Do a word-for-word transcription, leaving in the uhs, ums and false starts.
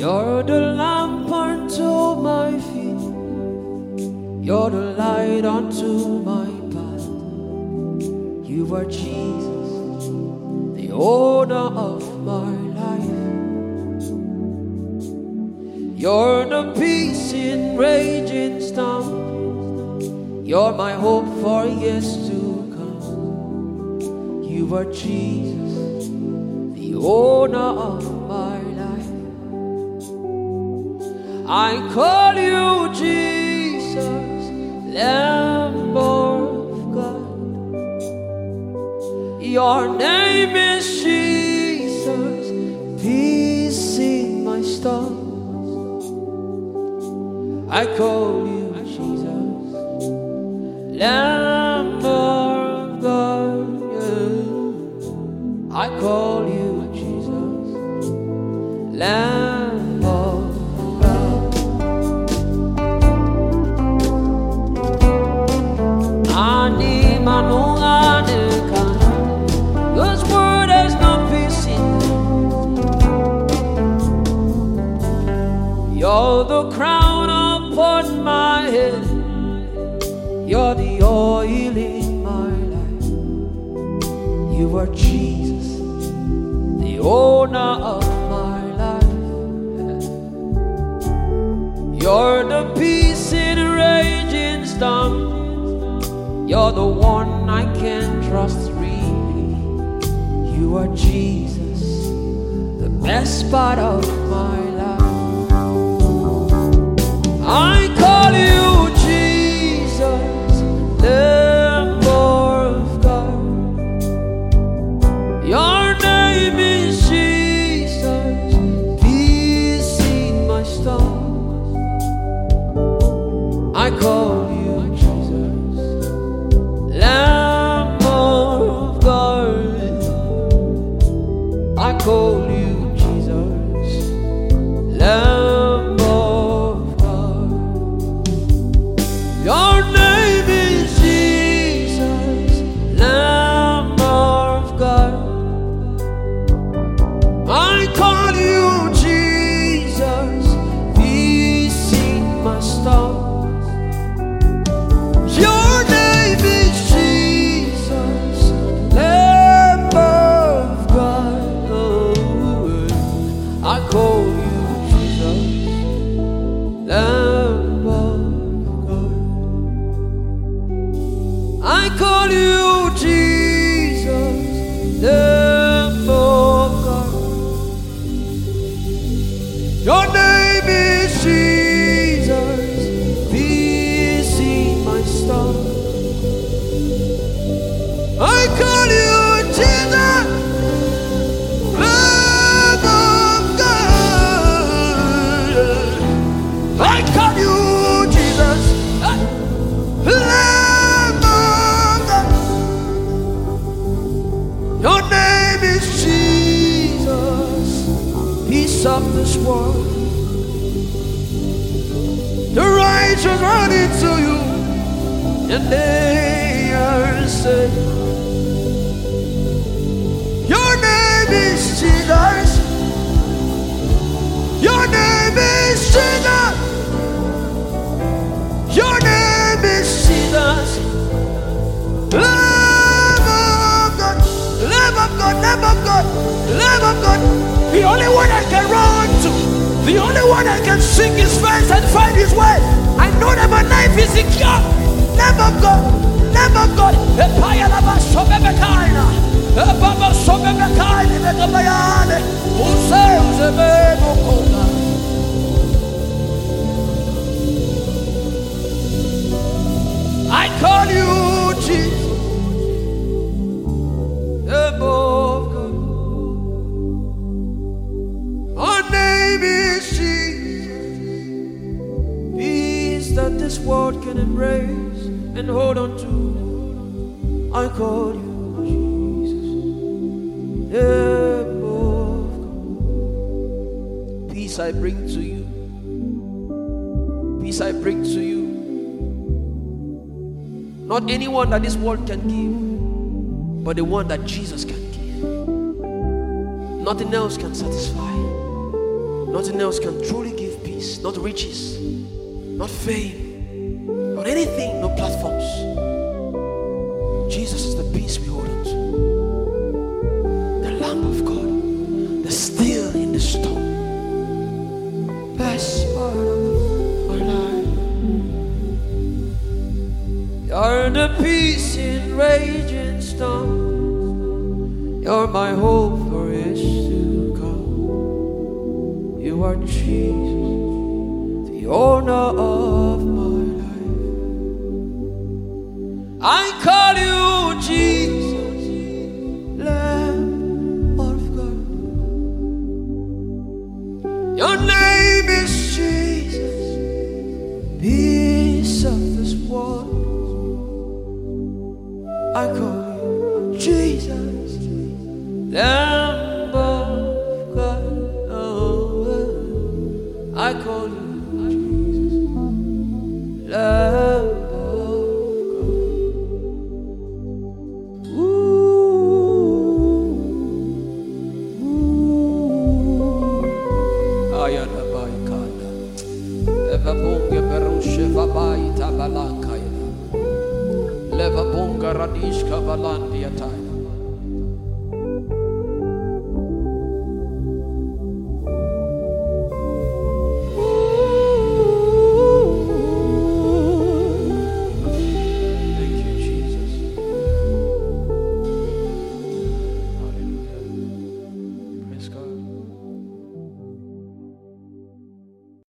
You're the lamp unto my feet, you're the light unto my path. You are Jesus, the owner of my life. You're the peace in raging storm, you're my hope for years to come. You are Jesus, the owner of my life. I call you Jesus, Lamb of God. Your name is Jesus, peace in my storm. I call you Jesus, Lamb of God. Yeah. I call you Jesus, Lamb of God. God's word has no peace in it. You're the crown upon my head, you're the oil in my life. You are Jesus, the owner of my life. You're the peace in a raging storm, you're the one I can trust really. You are Jesus, the best part of my life. I call you Jesus, Lamb of God. Your name is Jesus, peace in my storm. I call you Jesus, Lamb of God. I call you Jesus, Lamb of God. Your name is Jesus, Lamb of God. I call you Jesus, peace in my storm. Your name is Jesus, Lamb of God. I call you Jesus, Lamb of God. I call you Jesus, Lamb of God. Your name is Jesus, peace in my storm. I call you Jesus, Lamb of God. I call you Jesus, Lamb of God. Your name is Jesus, peace of this world. The righteous run into you, and they are saved. Your name is Jesus. Your name is Jesus. Your name is Jesus. Lamb of God, Lamb of God, Lamb of God, Lamb of God. The only one I can run to, the only one I can seek His face and find His way. I know that my life is secure. Lamb of God, Lamb of God. Baba sobebe kaini megabayane use uzebe mukona. I call you Jesus, Lamb of God. Our name is Jesus, peace that this world can embrace and hold on to. I call you Lamb of God. Peace I bring to you. Peace I bring to you. Not anyone that this world can give, but the one that Jesus can give. Nothing else can satisfy. Nothing else can truly give peace. Not riches, not fame, not anything, no platforms. Jesus is the peace we hold on to. The Lamb of God, the still in the storm. Best part of my life. You're the peace in raging storm. You're my hope for its to come. You are Jesus, the owner of my life. I call you Jesus, Lamb of God. Your name is Jesus, peace of this world. I call you Jesus, Lamb of God. Oh, I call you Jesus, Lamb of God. Ooh, ooh. Ayana baikana, eva bunge berushe vabai tabalanka. Leva bunga radishka valandia time.